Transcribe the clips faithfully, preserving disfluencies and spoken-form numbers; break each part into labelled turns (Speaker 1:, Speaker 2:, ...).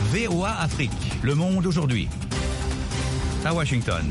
Speaker 1: V O A Afrique, Le Monde aujourd'hui. À Washington.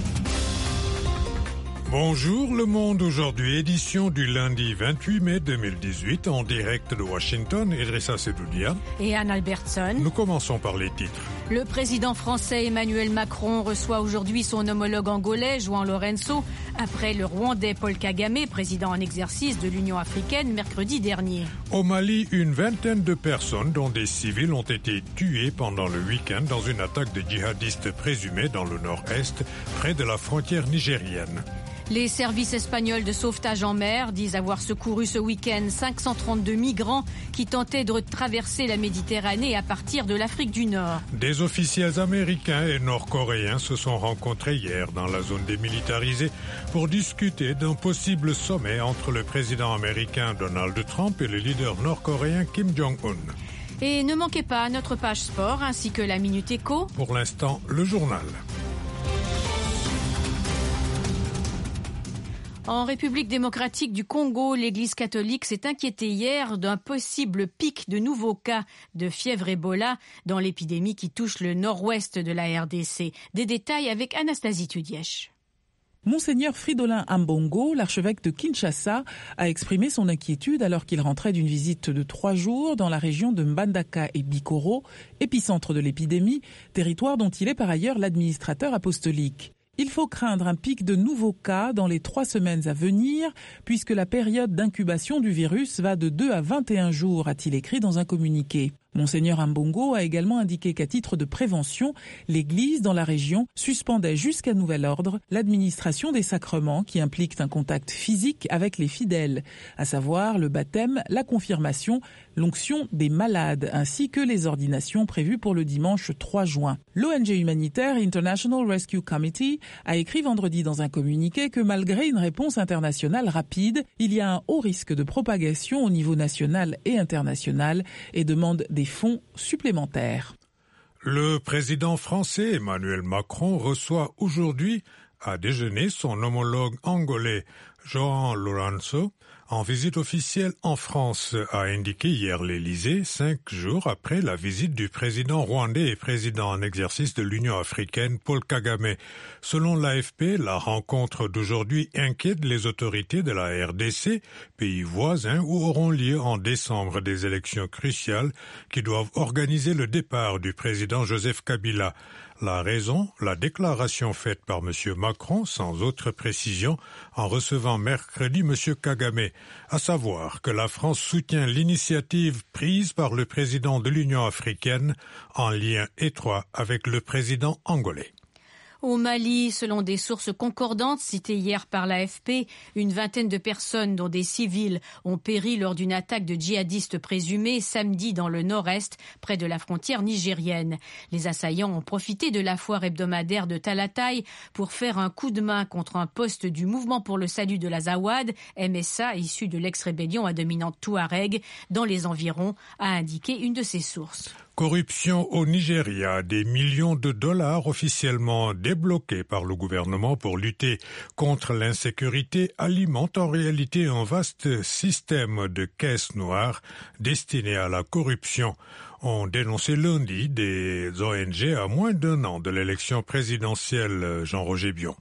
Speaker 2: Bonjour Le Monde aujourd'hui, édition du lundi vingt-huit mai deux mille dix-huit, en direct de Washington, Idrissa Sedoudia
Speaker 3: et Anne Albertson.
Speaker 2: Nous commençons par les titres.
Speaker 3: Le président français Emmanuel Macron reçoit aujourd'hui son homologue angolais, João Lourenço, après le Rwandais Paul Kagame, président en exercice de l'Union africaine, mercredi dernier.
Speaker 2: Au Mali, une vingtaine de personnes, dont des civils, ont été tuées pendant le week-end dans une attaque de djihadistes présumés dans le nord-est, près de la frontière nigérienne.
Speaker 3: Les services espagnols de sauvetage en mer disent avoir secouru ce week-end cinq cent trente-deux migrants qui tentaient de traverser la Méditerranée à partir de l'Afrique du Nord.
Speaker 2: Des officiels américains et nord-coréens se sont rencontrés hier dans la zone démilitarisée pour discuter d'un possible sommet entre le président américain Donald Trump et le leader nord-coréen Kim Jong-un.
Speaker 3: Et ne manquez pas notre page sport ainsi que la Minute Éco.
Speaker 2: Pour l'instant, le journal.
Speaker 3: En République démocratique du Congo, l'Église catholique s'est inquiétée hier d'un possible pic de nouveaux cas de fièvre Ebola dans l'épidémie qui touche le nord-ouest de la R D C. Des détails avec Anastasie Tudièche.
Speaker 4: Monseigneur Fridolin Ambongo, l'archevêque de Kinshasa, a exprimé son inquiétude alors qu'il rentrait d'une visite de trois jours dans la région de Mbandaka et Bikoro, épicentre de l'épidémie, territoire dont il est par ailleurs l'administrateur apostolique. Il faut craindre un pic de nouveaux cas dans les trois semaines à venir, puisque la période d'incubation du virus va de deux à vingt et un jours, a-t-il écrit dans un communiqué. Monseigneur Ambongo a également indiqué qu'à titre de prévention, l'Église dans la région suspendait jusqu'à nouvel ordre l'administration des sacrements qui impliquent un contact physique avec les fidèles, à savoir le baptême, la confirmation, l'onction des malades, ainsi que les ordinations prévues pour le dimanche trois juin. L'O N G humanitaire International Rescue Committee a écrit vendredi dans un communiqué que malgré une réponse internationale rapide, il y a un haut risque de propagation au niveau national et international et demande des fonds supplémentaires.
Speaker 2: Le président français Emmanuel Macron reçoit aujourd'hui à déjeuner son homologue angolais João Lourenço en visite officielle en France, a indiqué hier l'Élysée, cinq jours après la visite du président rwandais et président en exercice de l'Union africaine Paul Kagame. Selon l'A F P, la rencontre d'aujourd'hui inquiète les autorités de la R D C, pays voisin où auront lieu en décembre des élections cruciales qui doivent organiser le départ du président Joseph Kabila. La raison, la déclaration faite par M. Macron, sans autre précision, en recevant mercredi M. Kagame, à savoir que la France soutient l'initiative prise par le président de l'Union africaine en lien étroit avec le président angolais.
Speaker 3: Au Mali, selon des sources concordantes citées hier par l'A F P, une vingtaine de personnes, dont des civils, ont péri lors d'une attaque de djihadistes présumés samedi dans le nord-est, près de la frontière nigérienne. Les assaillants ont profité de la foire hebdomadaire de Talatay pour faire un coup de main contre un poste du Mouvement pour le salut de l'Azawad, M S A, issu de l'ex-rébellion à dominante Touareg, dans les environs, a indiqué une de ses sources.
Speaker 2: Corruption au Nigeria, des millions de dollars officiellement débloqués par le gouvernement pour lutter contre l'insécurité alimentent en réalité un vaste système de caisses noires destinées à la corruption. On dénonçait lundi des O N G à moins d'un an de l'élection présidentielle. Jean-Roger Bion.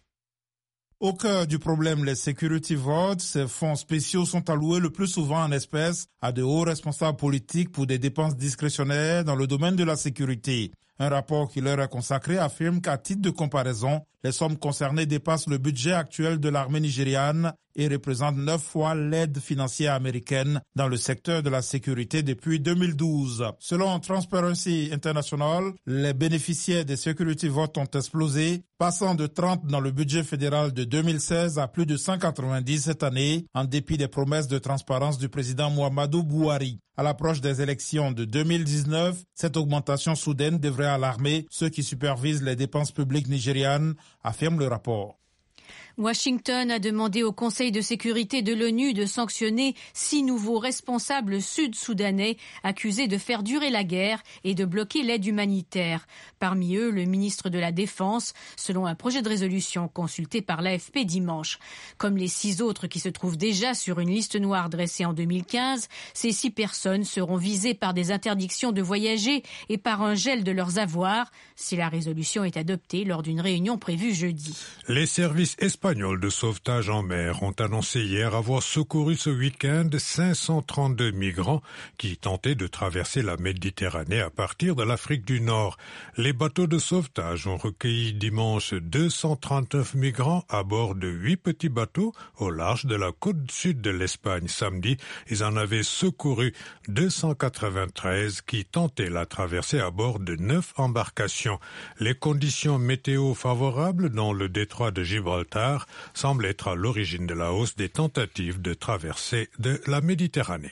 Speaker 5: Au cœur du problème, les security votes, ces fonds spéciaux sont alloués le plus souvent en espèces à de hauts responsables politiques pour des dépenses discrétionnaires dans le domaine de la sécurité. Un rapport qui leur est consacré affirme qu'à titre de comparaison, les sommes concernées dépassent le budget actuel de l'armée nigériane et représentent neuf fois l'aide financière américaine dans le secteur de la sécurité depuis deux mille douze. Selon Transparency International, les bénéficiaires des security votes ont explosé, passant de trente dans le budget fédéral de deux mille seize à plus de cent quatre-vingt-dix cette année, en dépit des promesses de transparence du président Muhammadu Buhari. À l'approche des élections de deux mille dix-neuf, cette augmentation soudaine devrait alarmer ceux qui supervisent les dépenses publiques nigérianes, affirme le rapport.
Speaker 3: Washington a demandé au Conseil de sécurité de l'ONU de sanctionner six nouveaux responsables sud-soudanais accusés de faire durer la guerre et de bloquer l'aide humanitaire. Parmi eux, le ministre de la Défense, selon un projet de résolution consulté par l'A F P dimanche. Comme les six autres qui se trouvent déjà sur une liste noire dressée en deux mille quinze, ces six personnes seront visées par des interdictions de voyager et par un gel de leurs avoirs si la résolution est adoptée lors d'une réunion prévue jeudi.
Speaker 2: Les services espagnols de sauvetage en mer ont annoncé hier avoir secouru ce week-end cinq cent trente-deux migrants qui tentaient de traverser la Méditerranée à partir de l'Afrique du Nord. Les bateaux de sauvetage ont recueilli dimanche deux cent trente-neuf migrants à bord de huit petits bateaux au large de la côte sud de l'Espagne samedi. Ils en avaient secouru deux cent quatre-vingt-treize qui tentaient la traversée à bord de neuf embarcations. Les conditions météo favorables dans le détroit de Gibraltar semble être à l'origine de la hausse des tentatives de traversée de la Méditerranée.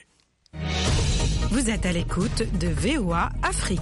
Speaker 6: Vous êtes à l'écoute de V O A Afrique.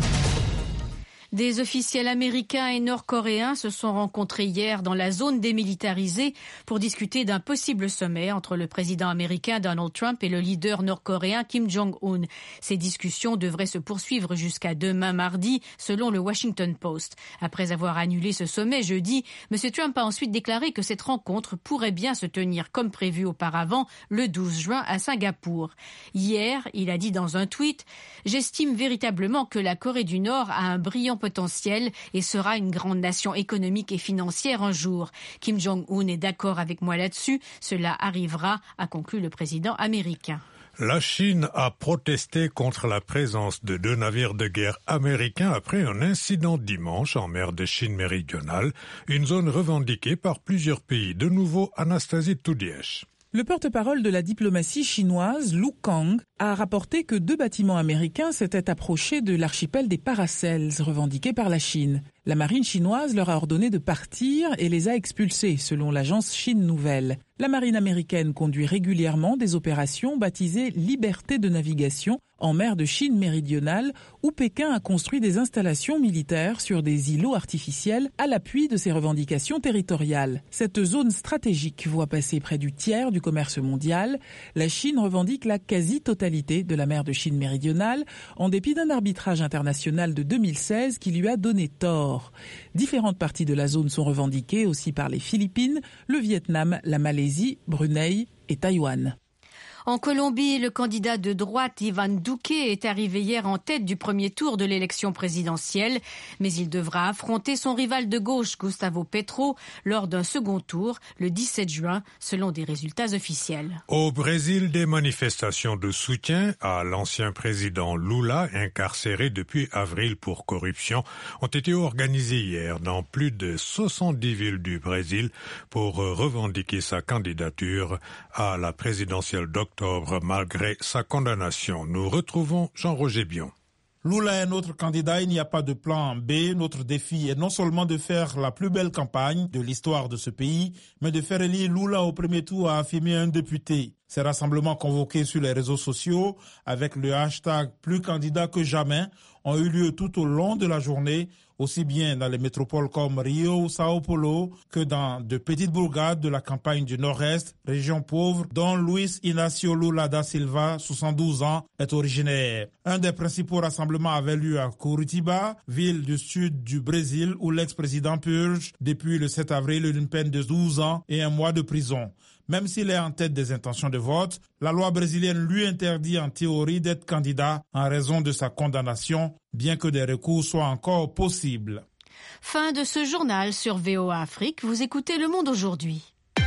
Speaker 3: Des officiels américains et nord-coréens se sont rencontrés hier dans la zone démilitarisée pour discuter d'un possible sommet entre le président américain Donald Trump et le leader nord-coréen Kim Jong-un. Ces discussions devraient se poursuivre jusqu'à demain mardi, selon le Washington Post. Après avoir annulé ce sommet jeudi, M. Trump a ensuite déclaré que cette rencontre pourrait bien se tenir comme prévu auparavant le douze juin à Singapour. Hier, il a dit dans un tweet « J'estime véritablement que la Corée du Nord a un brillant potentiel et sera une grande nation économique et financière un jour. Kim Jong-un est d'accord avec moi là-dessus. Cela arrivera, a conclu le président américain.
Speaker 2: La Chine a protesté contre la présence de deux navires de guerre américains après un incident dimanche en mer de Chine méridionale, une zone revendiquée par plusieurs pays. De nouveau, Anastasie Toudiesh.
Speaker 4: Le porte-parole de la diplomatie chinoise, Lu Kang, a rapporté que deux bâtiments américains s'étaient approchés de l'archipel des Paracels, revendiqué par la Chine. La marine chinoise leur a ordonné de partir et les a expulsés, selon l'agence Chine Nouvelle. La marine américaine conduit régulièrement des opérations baptisées Liberté de navigation en mer de Chine méridionale, où Pékin a construit des installations militaires sur des îlots artificiels à l'appui de ses revendications territoriales. Cette zone stratégique voit passer près du tiers du commerce mondial. La Chine revendique la quasi-totalité de la mer de Chine méridionale, en dépit d'un arbitrage international de deux mille seize qui lui a donné tort. Différentes parties de la zone sont revendiquées aussi par les Philippines, le Vietnam, la Malaisie, Brunei et Taïwan.
Speaker 3: En Colombie, le candidat de droite Ivan Duque est arrivé hier en tête du premier tour de l'élection présidentielle, mais il devra affronter son rival de gauche, Gustavo Petro, lors d'un second tour, le dix-sept juin, selon des résultats officiels.
Speaker 2: Au Brésil, des manifestations de soutien à l'ancien président Lula, incarcéré depuis avril pour corruption, ont été organisées hier dans plus de soixante-dix villes du Brésil pour revendiquer sa candidature à la présidentielle d'octobre. Malgré sa condamnation. Nous retrouvons Jean-Roger Bion.
Speaker 5: Lula est notre candidat, il n'y a pas de plan B. Notre défi est non seulement de faire la plus belle campagne de l'histoire de ce pays, mais de faire élire Lula au premier tour, a affirmé un député. Ces rassemblements convoqués sur les réseaux sociaux avec le hashtag « plus candidat que jamais » ont eu lieu tout au long de la journée, aussi bien dans les métropoles comme Rio ou Sao Paulo que dans de petites bourgades de la campagne du Nord-Est, région pauvre dont Luis Inácio Lula da Silva, soixante-douze ans, est originaire. Un des principaux rassemblements avait lieu à Curitiba, ville du sud du Brésil où l'ex-président purge depuis le sept avril une peine de douze ans et un mois de prison. Même s'il est en tête des intentions de vote, la loi brésilienne lui interdit en théorie d'être candidat en raison de sa condamnation, bien que des recours soient encore possibles.
Speaker 3: Fin de ce journal sur V O A Afrique. Vous écoutez Le Monde aujourd'hui.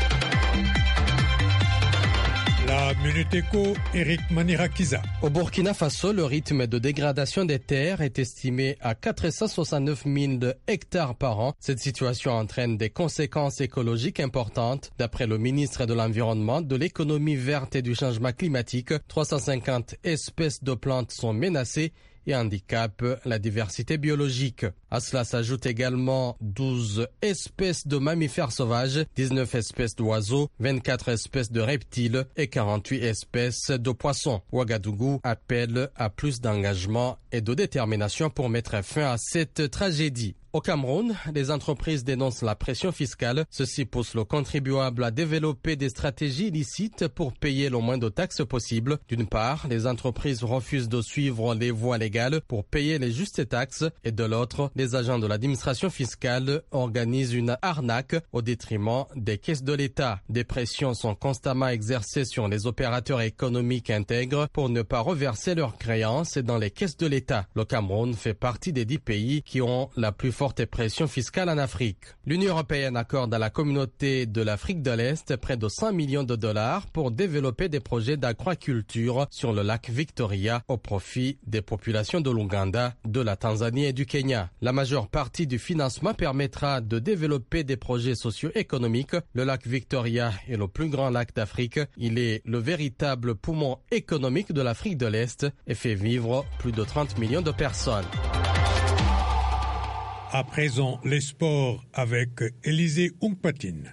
Speaker 2: La Minute Éco, Eric Manirakiza.
Speaker 7: Au Burkina Faso, le rythme de dégradation des terres est estimé à quatre cent soixante-neuf mille hectares par an. Cette situation entraîne des conséquences écologiques importantes. D'après le ministre de l'Environnement, de l'économie verte et du changement climatique, trois cent cinquante espèces de plantes sont menacées et handicapent la diversité biologique. À cela s'ajoutent également douze espèces de mammifères sauvages, dix-neuf espèces d'oiseaux, vingt-quatre espèces de reptiles et quarante-huit espèces de poissons. Ouagadougou appelle à plus d'engagement et de détermination pour mettre fin à cette tragédie. Au Cameroun, les entreprises dénoncent la pression fiscale. Ceci pousse le contribuable à développer des stratégies illicites pour payer le moins de taxes possible. D'une part, les entreprises refusent de suivre les voies légales pour payer les justes taxes et de l'autre, les agents de l'administration fiscale organisent une arnaque au détriment des caisses de l'État. Des pressions sont constamment exercées sur les opérateurs économiques intègres pour ne pas reverser leurs créances dans les caisses de l'État. Le Cameroun fait partie des dix pays qui ont la plus forte pression fiscale en Afrique. L'Union européenne accorde à la communauté de l'Afrique de l'Est près de cent millions de dollars pour développer des projets d'aquaculture sur le lac Victoria au profit des populations de l'Ouganda, de la Tanzanie et du Kenya. La majeure partie du financement permettra de développer des projets socio-économiques. Le lac Victoria est le plus grand lac d'Afrique. Il est le véritable poumon économique de l'Afrique de l'Est et fait vivre plus de trente millions de personnes.
Speaker 2: À présent, les sports avec Élisée Oungpatine.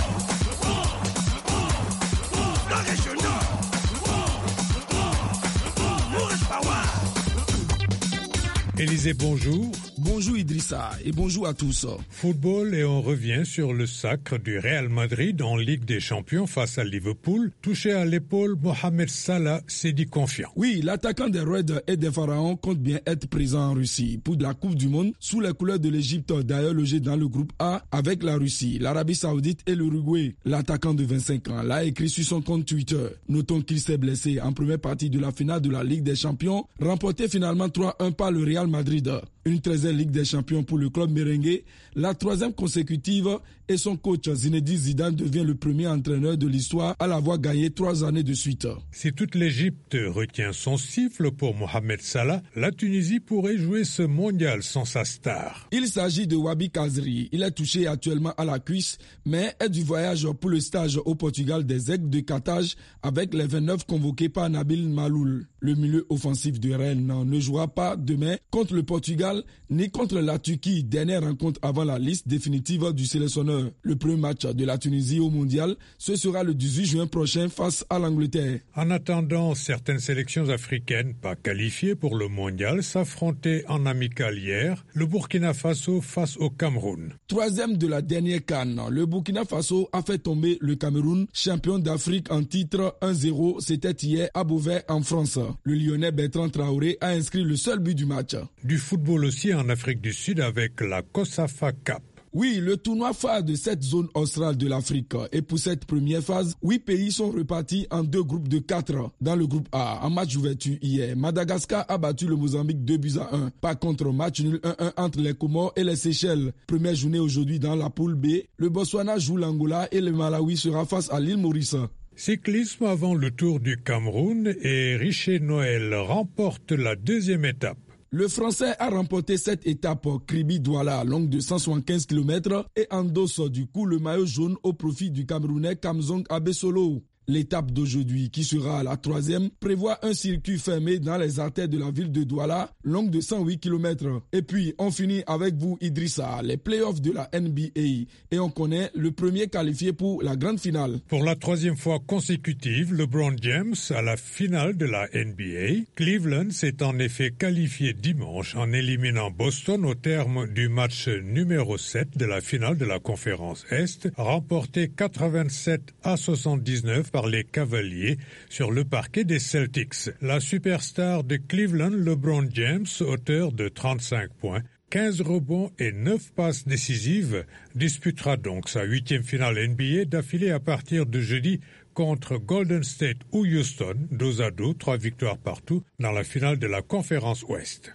Speaker 2: Élisée, bonjour.
Speaker 8: Bonjour Idrissa et bonjour à tous.
Speaker 2: Football et on revient sur le sacre du Real Madrid en Ligue des Champions face à Liverpool. Touché à l'épaule, Mohamed Salah s'est dit confiant.
Speaker 8: Oui, l'attaquant des Reds et des Pharaons compte bien être présent en Russie pour la Coupe du Monde sous les couleurs de l'Égypte, d'ailleurs logé dans le groupe A avec la Russie, l'Arabie Saoudite et l'Uruguay. L'attaquant de vingt-cinq ans l'a écrit sur son compte Twitter. Notons qu'il s'est blessé en première partie de la finale de la Ligue des Champions, remportée finalement trois un par le Real Madrid. Une treizième Ligue des Champions pour le club merengue, la troisième consécutive, et son coach Zinedine Zidane devient le premier entraîneur de l'histoire à l'avoir gagné trois années de suite.
Speaker 2: Si toute l'Égypte retient son siffle pour Mohamed Salah, la Tunisie pourrait jouer ce mondial sans sa star.
Speaker 8: Il s'agit de Wabi Kazri. Il est touché actuellement à la cuisse, mais est du voyage pour le stage au Portugal des Aigles de Carthage avec les vingt-neuf convoqués par Nabil Maloul. Le milieu offensif de Rennes ne jouera pas demain contre le Portugal ni contre la Turquie, dernière rencontre avant la liste définitive du sélectionneur. Le premier match de la Tunisie au mondial, ce sera le dix-huit juin prochain face à l'Angleterre.
Speaker 2: En attendant, certaines sélections africaines pas qualifiées pour le mondial s'affrontaient en amical hier, le Burkina Faso face au Cameroun.
Speaker 8: Troisième de la dernière CAN, le Burkina Faso a fait tomber le Cameroun, champion d'Afrique en titre un zéro, c'était hier à Beauvais en France. Le Lyonnais Bertrand Traoré a inscrit le seul but du match.
Speaker 2: Du football aussi en Afrique du Sud avec la COSAFA Cup.
Speaker 8: Oui, le tournoi phare de cette zone australe de l'Afrique. Et pour cette première phase, huit pays sont repartis en deux groupes de quatre. Dans le groupe A, en match d'ouverture hier, Madagascar a battu le Mozambique deux buts à un. Par contre, match nul un un entre les Comores et les Seychelles. Première journée aujourd'hui dans la poule B. Le Botswana joue l'Angola et le Malawi sera face à l'île Maurice.
Speaker 2: Cyclisme avant le Tour du Cameroun et Richer Noël remporte la deuxième étape.
Speaker 8: Le Français a remporté cette étape Kribi-Douala, longue de cent soixante-quinze kilomètres, et endosse du coup le maillot jaune au profit du Camerounais Kamzong Abesolo. L'étape d'aujourd'hui, qui sera la troisième, prévoit un circuit fermé dans les artères de la ville de Douala, longue de cent huit kilomètres. Et puis, on finit avec vous, Idrissa, les playoffs de la N B A. Et on connaît le premier qualifié pour la grande finale.
Speaker 2: Pour la troisième fois consécutive, LeBron James à la finale de la N B A. Cleveland s'est en effet qualifié dimanche en éliminant Boston au terme du match numéro sept de la finale de la conférence Est, remporté quatre-vingt-sept à soixante-dix-neuf par les Cavaliers sur le parquet des Celtics. La superstar de Cleveland, LeBron James, auteur de trente-cinq points, quinze rebonds et neuf passes décisives, disputera donc sa huitième finale N B A d'affilée à partir de jeudi contre Golden State ou Houston, dos à dos, trois victoires partout dans la finale de la conférence Ouest.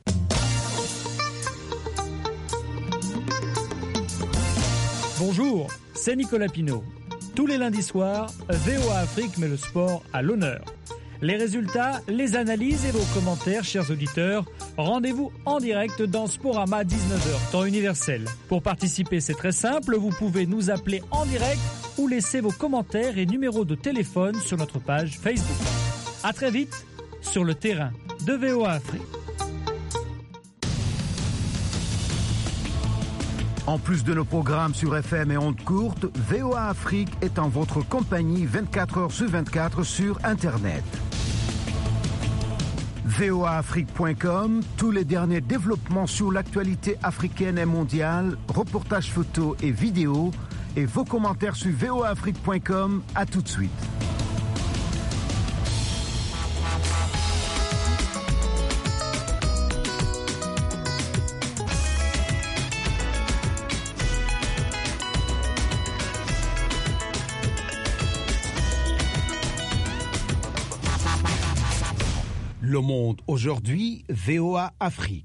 Speaker 9: Bonjour, c'est Nicolas Pinault. Tous les lundis soirs, V O A Afrique met le sport à l'honneur. Les résultats, les analyses et vos commentaires, chers auditeurs, rendez-vous en direct dans Sporama dix-neuf heures, temps universel. Pour participer, c'est très simple, vous pouvez nous appeler en direct ou laisser vos commentaires et numéros de téléphone sur notre page Facebook. À très vite sur le terrain de V O A Afrique.
Speaker 10: En plus de nos programmes sur F M et ondes courtes, V O A Afrique est en votre compagnie vingt-quatre heures sur vingt-quatre sur Internet. V O A Afrique point com, tous les derniers développements sur l'actualité africaine et mondiale, reportages photos et vidéos, et vos commentaires sur V O A Afrique point com. À tout de suite.
Speaker 11: Le Monde aujourd'hui, V O A Afrique.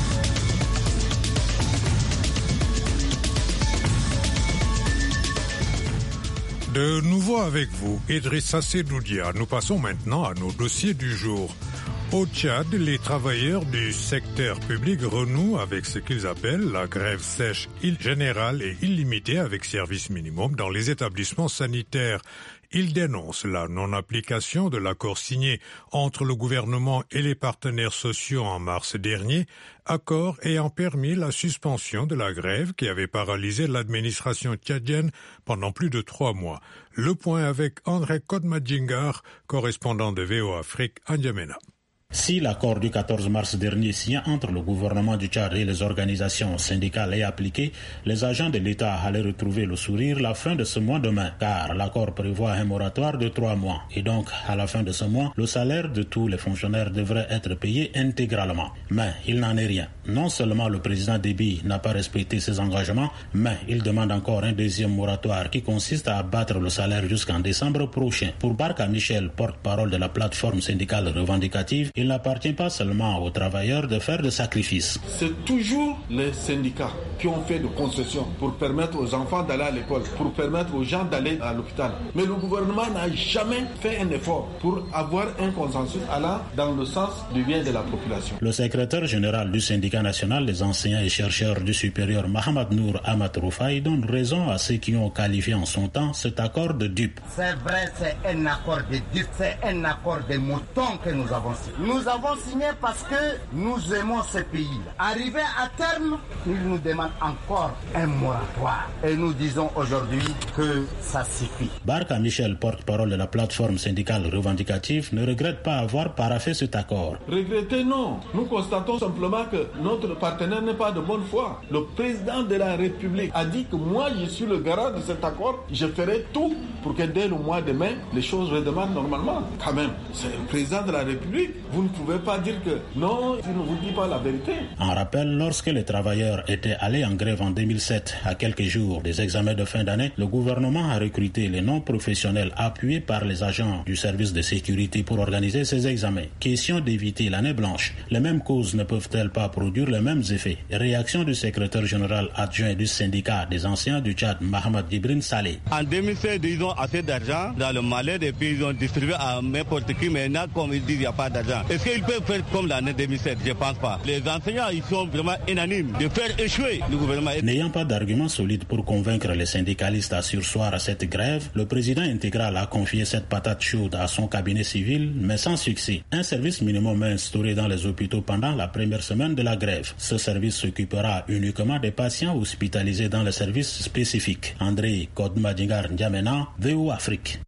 Speaker 2: De nouveau avec vous, Idrissa Sedoudia. Nous passons maintenant à nos dossiers du jour. Au Tchad, les travailleurs du secteur public renouent avec ce qu'ils appellent la grève sèche générale et illimitée avec service minimum dans les établissements sanitaires. Ils dénoncent la non-application de l'accord signé entre le gouvernement et les partenaires sociaux en mars dernier, accord ayant permis la suspension de la grève qui avait paralysé l'administration tchadienne pendant plus de trois mois. Le point avec André Kodmadjingar, correspondant de V O A Afrique à N'Djamena.
Speaker 12: Si l'accord du quatorze mars dernier signé entre le gouvernement du Tchad et les organisations syndicales est appliqué, les agents de l'État allaient retrouver le sourire la fin de ce mois demain, car l'accord prévoit un moratoire de trois mois. Et donc, à la fin de ce mois, le salaire de tous les fonctionnaires devrait être payé intégralement. Mais il n'en est rien. Non seulement le président Déby n'a pas respecté ses engagements, mais il demande encore un deuxième moratoire qui consiste à abattre le salaire jusqu'en décembre prochain. Pour Barka Michel, porte-parole de la plateforme syndicale revendicative, il n'appartient pas seulement aux travailleurs de faire des sacrifices.
Speaker 13: C'est toujours les syndicats qui ont fait des concessions pour permettre aux enfants d'aller à l'école, pour permettre aux gens d'aller à l'hôpital. Mais le gouvernement n'a jamais fait un effort pour avoir un consensus allant dans le sens du bien de la population.
Speaker 12: Le secrétaire général du syndicat national des enseignants et chercheurs du supérieur, Mohamed Nour Ahmad Roufaï, donne raison à ceux qui ont qualifié en son temps cet accord de dupe.
Speaker 14: C'est vrai, c'est un accord de dupe, c'est un accord de moutons que nous avons signé. Nous avons signé parce que nous aimons ce pays. Arrivé à terme, ils nous demandent encore un moratoire. Et nous disons aujourd'hui que ça suffit.
Speaker 12: Barka Michel, porte-parole de la plateforme syndicale revendicative, ne regrette pas avoir paraphé cet accord.
Speaker 13: Regretter, non. Nous constatons simplement que notre partenaire n'est pas de bonne foi. Le président de la République a dit que moi, je suis le garant de cet accord. Je ferai tout pour que dès le mois de mai, les choses redémarrent normalement. Quand même, c'est le président de la République. Vous ne pouvez pas dire que non, il ne vous dit pas la vérité.
Speaker 12: En rappel, lorsque les travailleurs étaient allés en grève en deux mille sept, à quelques jours des examens de fin d'année, le gouvernement a recruté les non-professionnels appuyés par les agents du service de sécurité pour organiser ces examens. Question d'éviter l'année blanche. Les mêmes causes ne peuvent-elles pas produire les mêmes effets? Réaction du secrétaire général adjoint du syndicat des anciens du Tchad, Mohamed Djibril Saleh.
Speaker 15: En deux mille sept, ils ont assez d'argent dans le Malais et puis ils ont distribué à n'importe qui. Maintenant, comme ils disent, il n'y a pas d'argent. Est-ce qu'ils peuvent faire comme l'année deux mille sept? Je ne pense pas. Les enseignants, ils sont vraiment unanimes de faire échouer le gouvernement.
Speaker 12: N'ayant pas d'arguments solides pour convaincre les syndicalistes à surseoir à cette grève, le président intégral a confié cette patate chaude à son cabinet civil, mais sans succès. Un service minimum est instauré dans les hôpitaux pendant la première semaine de la grève. Ce service s'occupera uniquement des patients hospitalisés dans les services spécifiques. André Kodmadjingar N'Djamena, V O A Afrique.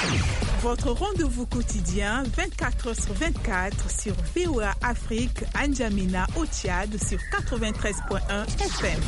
Speaker 16: Votre rendez-vous quotidien vingt-quatre heures sur vingt-quatre sur V O A Afrique à N'Djamena au Tchad sur quatre-vingt-treize point un F M.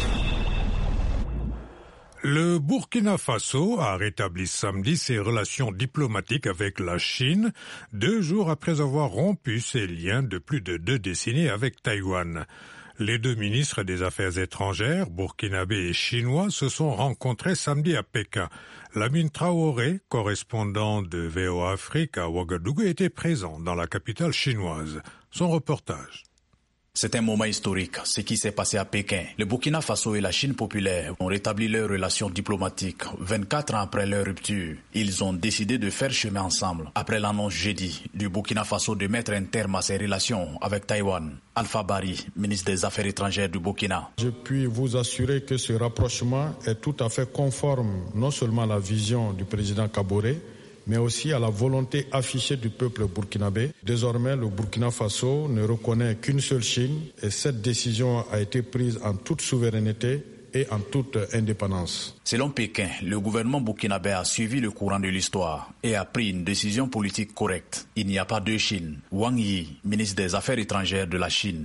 Speaker 2: Le Burkina Faso a rétabli samedi ses relations diplomatiques avec la Chine, deux jours après avoir rompu ses liens de plus de deux décennies avec Taïwan. Les deux ministres des Affaires étrangères, burkinabés et chinois, se sont rencontrés samedi à Pékin. Lamine Traoré, correspondant de V O A Afrique à Ouagadougou, était présent dans la capitale chinoise. Son reportage.
Speaker 17: C'est un moment historique, ce qui s'est passé à Pékin. Le Burkina Faso et la Chine populaire ont rétabli leurs relations diplomatiques vingt-quatre ans après leur rupture. Ils ont décidé de faire chemin ensemble après l'annonce jeudi du Burkina Faso de mettre un terme à ses relations avec Taïwan. Alpha Bari, ministre des Affaires étrangères du Burkina.
Speaker 18: Je puis vous assurer que ce rapprochement est tout à fait conforme non seulement à la vision du président Kaboré, mais aussi à la volonté affichée du peuple burkinabé. Désormais, le Burkina Faso ne reconnaît qu'une seule Chine et cette décision a été prise en toute souveraineté et en toute indépendance.
Speaker 17: Selon Pékin, le gouvernement burkinabé a suivi le courant de l'histoire et a pris une décision politique correcte. Il n'y a pas deux Chine. Wang Yi, ministre des Affaires étrangères de la Chine.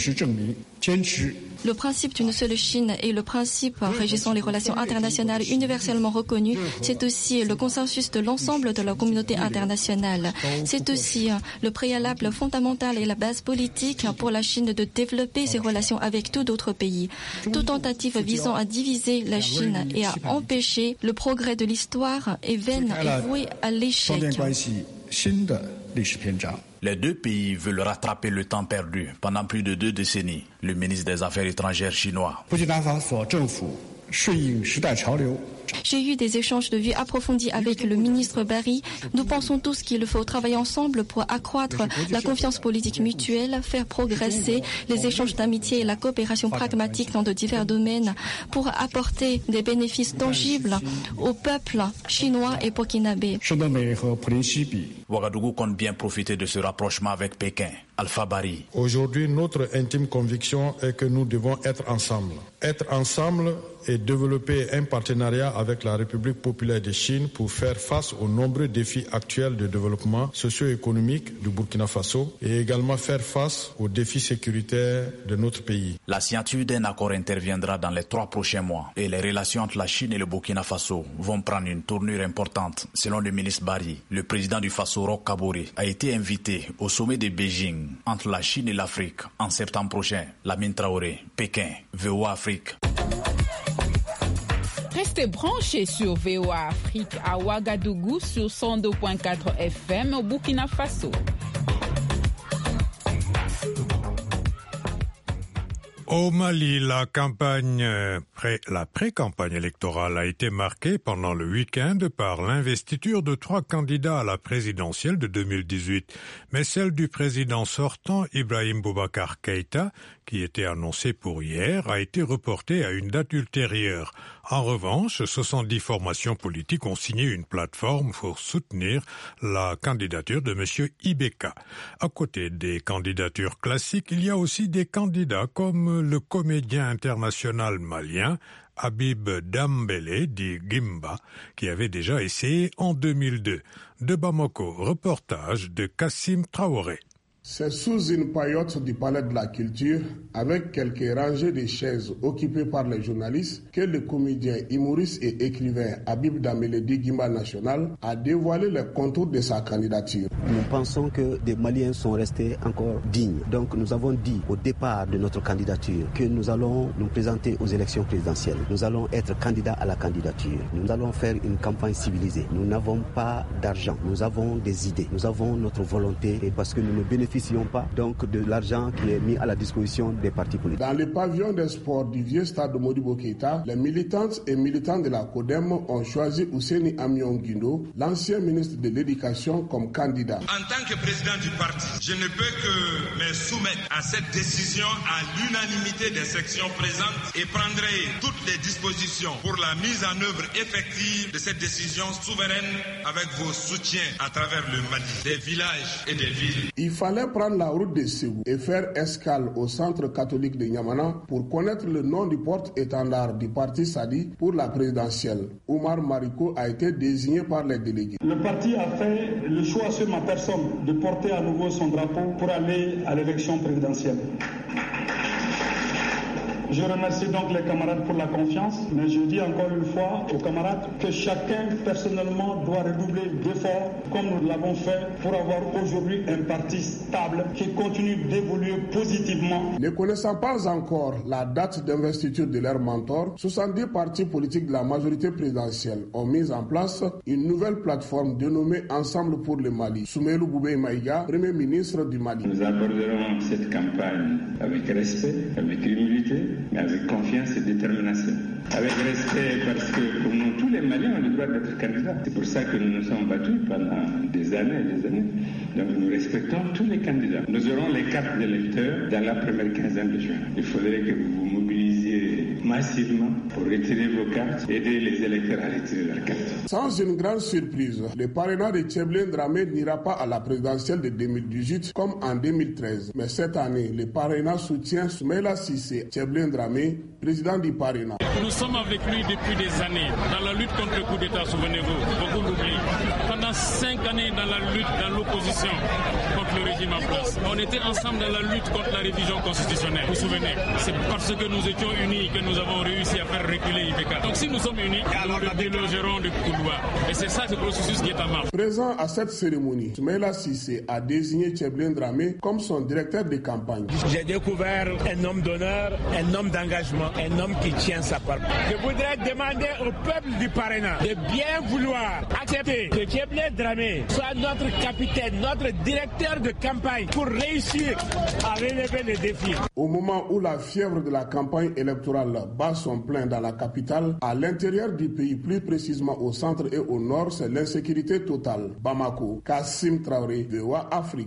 Speaker 19: Le principe d'une seule Chine et le principe régissant les relations internationales universellement reconnu, c'est aussi le consensus de l'ensemble de la communauté internationale. C'est aussi le préalable fondamental et la base politique pour la Chine de développer ses relations avec tout d'autres pays. Toute tentative visant à diviser la Chine et à empêcher le progrès de l'histoire est vaine et vouée à l'échec.
Speaker 17: Les deux pays veulent rattraper le temps perdu pendant plus de deux décennies. Le ministre des Affaires étrangères chinois.
Speaker 19: J'ai eu des échanges de vues approfondis avec le ministre Barry. Nous pensons tous qu'il faut travailler ensemble pour accroître la confiance politique mutuelle, faire progresser les échanges d'amitié et la coopération pragmatique dans de divers domaines pour apporter des bénéfices tangibles au peuple chinois et burkinabé.
Speaker 17: Ouagadougou compte bien profiter de ce rapprochement avec Pékin. Alpha Barry.
Speaker 18: Aujourd'hui, notre intime conviction est que nous devons être ensemble. Être ensemble et développer un partenariat avec la République populaire de Chine pour faire face aux nombreux défis actuels de développement socio-économique du Burkina Faso et également faire face aux défis sécuritaires de notre pays.
Speaker 17: La signature d'un accord interviendra dans les trois prochains mois et les relations entre la Chine et le Burkina Faso vont prendre une tournure importante. Selon le ministre Barry, le président du Faso, Roch Kaboré, a été invité au sommet de Beijing entre la Chine et l'Afrique en septembre prochain. Lamine Traoré, Pékin, V O A Afrique.
Speaker 20: Restez branchés sur V O A Afrique à Ouagadougou sur cent deux virgule quatre F M au Burkina Faso.
Speaker 2: Au Mali, la campagne, pré, la pré-campagne électorale a été marquée pendant le week-end par l'investiture de trois candidats à la présidentielle de deux mille dix-huit. Mais celle du président sortant, Ibrahim Boubacar Keïta, qui était annoncée pour hier, a été reportée à une date ultérieure. En revanche, soixante-dix formations politiques ont signé une plateforme pour soutenir la candidature de M. Ibeka. À côté des candidatures classiques, il y a aussi des candidats comme le comédien international malien Habib Dambélé, dit Gimba, qui avait déjà essayé en deux mille deux. De Bamako, reportage de Kassim Traoré.
Speaker 21: C'est sous une paillote du Palais de la Culture, avec quelques rangées de chaises occupées par les journalistes, que le comédien, humoriste et écrivain Habib Dambélé Gimba National a dévoilé les contours de sa candidature.
Speaker 22: Nous pensons que des Maliens sont restés encore dignes. Donc nous avons dit au départ de notre candidature que nous allons nous présenter aux élections présidentielles. Nous allons être candidats à la candidature. Nous allons faire une campagne civilisée. Nous n'avons pas d'argent. Nous avons des idées. Nous avons notre volonté et parce que nous ne bénéficions pas donc de l'argent qui est mis à la disposition des partis politiques.
Speaker 21: Dans le pavillon des sports du vieux stade de Modibo Keïta, les militantes et militants de la CODEM ont choisi Ousseini Amion Guindo, l'ancien ministre de l'Éducation, comme candidat.
Speaker 23: En tant que président du parti, je ne peux que me soumettre à cette décision à l'unanimité des sections présentes et prendrai toutes les dispositions pour la mise en œuvre effective de cette décision souveraine avec vos soutiens à travers le Mali, des villages et des villes.
Speaker 21: Il fallait prendre la route de Ségou et faire escale au centre catholique de Niamana pour connaître le nom du porte-étendard du parti Sadi pour la présidentielle. Oumar Mariko a été désigné par les délégués.
Speaker 24: Le parti a fait le choix sur ma personne de porter à nouveau son drapeau pour aller à l'élection présidentielle. Je remercie donc les camarades pour la confiance, mais je dis encore une fois aux camarades que chacun personnellement doit redoubler d'efforts comme nous l'avons fait pour avoir aujourd'hui un parti stable qui continue d'évoluer positivement.
Speaker 21: Ne connaissant pas encore la date d'investiture de leur mentor, soixante-dix partis politiques de la majorité présidentielle ont mis en place une nouvelle plateforme dénommée Ensemble pour le Mali. Soumaïlou Boubé Maïga, Premier ministre du Mali.
Speaker 25: Nous aborderons cette campagne avec respect, avec humilité, mais avec confiance et détermination. Avec respect parce que pour nous, tous les Maliens ont le droit d'être candidats. C'est pour ça que nous nous sommes battus pendant des années et des années. Donc nous respectons tous les candidats. Nous aurons les cartes d'électeurs dans la première quinzaine de juin. Il faudrait que vous vous mobilisiez massivement pour retirer vos cartes, aider les électeurs à retirer leurs cartes.
Speaker 21: Sans une grande surprise, le parrainage de Tchèblin Dramé n'ira pas à la présidentielle de deux mille dix-huit comme en deux mille treize. Mais cette année, le parrainage soutient Soumaïla Cissé Tchèblin Dramé, président du parrainage.
Speaker 1: Nous sommes avec lui depuis des années dans la lutte contre le coup d'État, souvenez-vous, beaucoup l'oublient. Pendant cinq années dans la lutte, dans l'opposition contre le régime en place. On était ensemble dans la lutte contre la révision constitutionnelle, vous vous souvenez. C'est parce que nous étions unis que nous avons réussi à faire reculer I B K. Donc si nous sommes unis, nous le délogerons de couloir. Et c'est ça ce processus qui est en marche.
Speaker 21: Présent à cette cérémonie, Soumaïla Cissé a désigné Tchèblin Dramé comme son directeur de campagne.
Speaker 3: J'ai découvert un homme d'honneur, un homme d'engagement, un homme qui tient sa parole. Je voudrais demander au peuple du parrainage de bien vouloir accepter que Tchèblin Dramé soit notre capitaine, notre directeur de campagne pour réussir à relever les défis.
Speaker 21: Au moment où la fièvre de la campagne électorale bat son plein dans la capitale, à l'intérieur du pays, plus précisément au centre et au nord, c'est l'insécurité totale. Bamako, Kassim Traoré, V O A Afrique.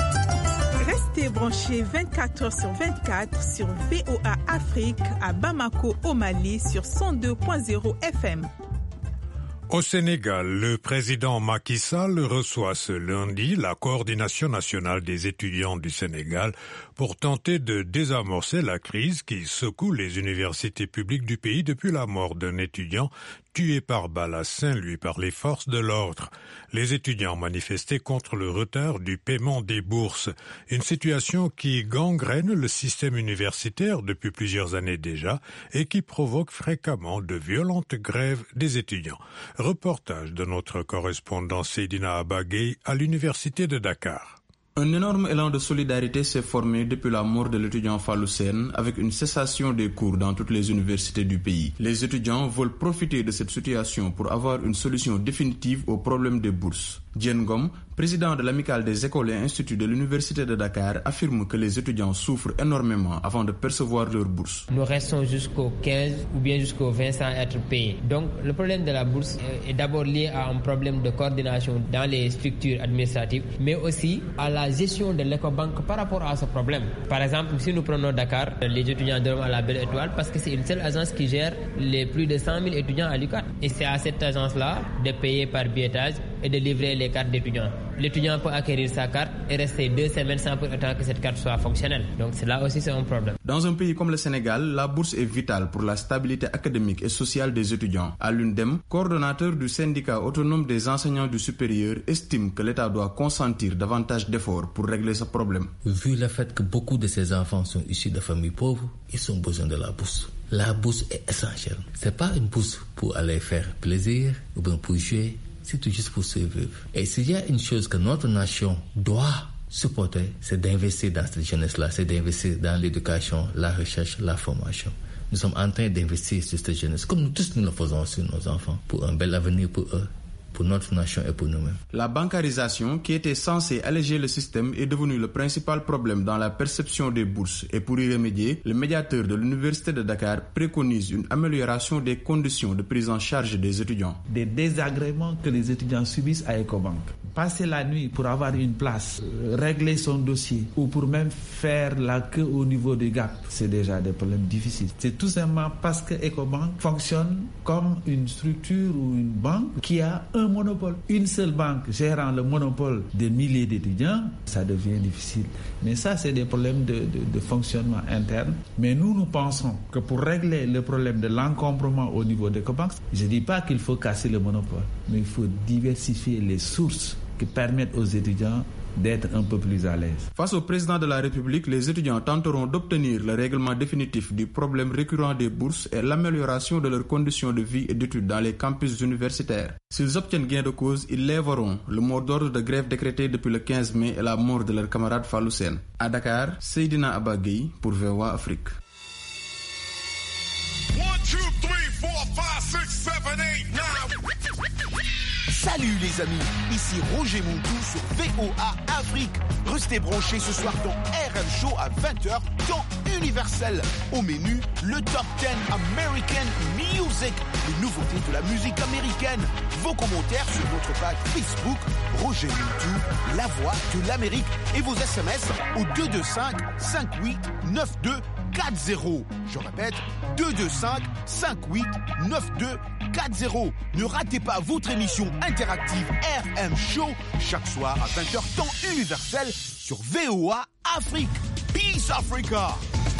Speaker 16: Restez branchés vingt-quatre heures sur vingt-quatre sur V O A Afrique à Bamako au Mali sur cent deux point zéro F M.
Speaker 2: Au Sénégal, le président Macky Sall reçoit ce lundi la coordination nationale des étudiants du Sénégal pour tenter de désamorcer la crise qui secoue les universités publiques du pays depuis la mort d'un étudiant tué par balle à Saint-Louis par les forces de l'ordre. Les étudiants manifestaient contre le retard du paiement des bourses, une situation qui gangrène le système universitaire depuis plusieurs années déjà et qui provoque fréquemment de violentes grèves des étudiants. Reportage de notre correspondant Seydina Abagay à l'université de Dakar.
Speaker 4: Un énorme élan de solidarité s'est formé depuis la mort de l'étudiant Fallou Sène avec une cessation des cours dans toutes les universités du pays. Les étudiants veulent profiter de cette situation pour avoir une solution définitive au problème des bourses. Diène Ngom, président de l'amicale des écoles et instituts de l'université de Dakar, affirme que les étudiants souffrent énormément avant de percevoir leur bourse.
Speaker 5: Nous restons jusqu'au quinze ou bien jusqu'au vingt sans être payés. Donc le problème de la bourse est d'abord lié à un problème de coordination dans les structures administratives, mais aussi à la gestion de l'écobanque par rapport à ce problème. Par exemple, si nous prenons Dakar, les étudiants dorment à la Belle Étoile parce que c'est une seule agence qui gère les plus de cent mille étudiants à l'U Q A T. Et c'est à cette agence-là de payer par billettage et de livrer les cartes d'étudiants. L'étudiant peut acquérir sa carte et rester deux semaines sans pour autant que cette carte soit fonctionnelle. Donc c'est là aussi c'est un problème.
Speaker 4: Dans un pays comme le Sénégal, la bourse est vitale pour la stabilité académique et sociale des étudiants. Alioune Deme, coordonnateur du syndicat autonome des enseignants du supérieur, estime que l'État doit consentir davantage d'efforts pour régler ce problème.
Speaker 6: Vu le fait que beaucoup de ces enfants sont issus de familles pauvres, ils ont besoin de la bourse. La bourse est essentielle. C'est pas une bourse pour aller faire plaisir ou bien pour jouer. C'est tout juste pour survivre. Et s'il y a une chose que notre nation doit supporter, c'est d'investir dans cette jeunesse-là, c'est d'investir dans l'éducation, la recherche, la formation. Nous sommes en train d'investir sur cette jeunesse, comme nous tous nous le faisons sur nos enfants, pour un bel avenir pour eux, pour notre nation et pour nous-mêmes.
Speaker 4: La bancarisation, qui était censée alléger le système, est devenue le principal problème dans la perception des bourses. Et pour y remédier, le médiateur de l'Université de Dakar préconise une amélioration des conditions de prise en charge des étudiants.
Speaker 26: Des désagréments que les étudiants subissent à Ecobank. Passer la nuit pour avoir une place, régler son dossier ou pour même faire la queue au niveau du G A P, c'est déjà des problèmes difficiles. C'est tout simplement parce que Ecobank fonctionne comme une structure ou une banque qui a un monopole. Une seule banque gérant le monopole des milliers d'étudiants, ça devient difficile. Mais ça, c'est des problèmes de, de, de fonctionnement interne. Mais nous, nous pensons que pour régler le problème de l'encombrement au niveau d'Ecobank, je ne dis pas qu'il faut casser le monopole, mais il faut diversifier les sources qui permettent aux étudiants d'être un peu plus à l'aise.
Speaker 4: Face au président de la République, les étudiants tenteront d'obtenir le règlement définitif du problème récurrent des bourses et l'amélioration de leurs conditions de vie et d'études dans les campus universitaires. S'ils obtiennent gain de cause, ils lèveront le mot d'ordre de grève décrété depuis le quinze mai et la mort de leur camarade Fallou Sène. À Dakar, Seydina Abagay pour V O A Afrique.
Speaker 27: Salut les amis, ici Roger Montou sur V O A Afrique. Restez branchés ce soir dans R M Show à vingt heures, temps universel. Au menu, le Top dix American Music, les nouveautés de la musique américaine. Vos commentaires sur notre page Facebook, Roger Montou, la voix de l'Amérique. Et vos S M S au deux deux cinq, cinq huit neuf deux quatre zéro. Je répète, deux deux cinq, cinq huit, neuf deux quatre zéro. Ne ratez pas votre émission interactive R M Show chaque soir à vingt heures temps universel sur V O A Afrique. Peace Africa!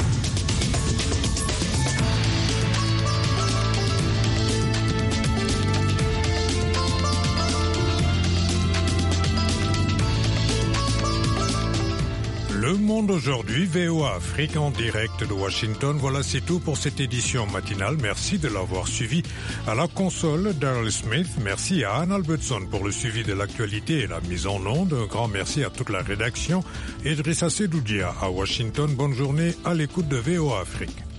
Speaker 2: Le Monde aujourd'hui, V O A Afrique en direct de Washington. Voilà, c'est tout pour cette édition matinale. Merci de l'avoir suivi. À la console, Daryl Smith. Merci à Anne Albertson pour le suivi de l'actualité et la mise en onde. Un grand merci à toute la rédaction. Idrissa Sedoudia à Washington. Bonne journée à l'écoute de V O A Afrique.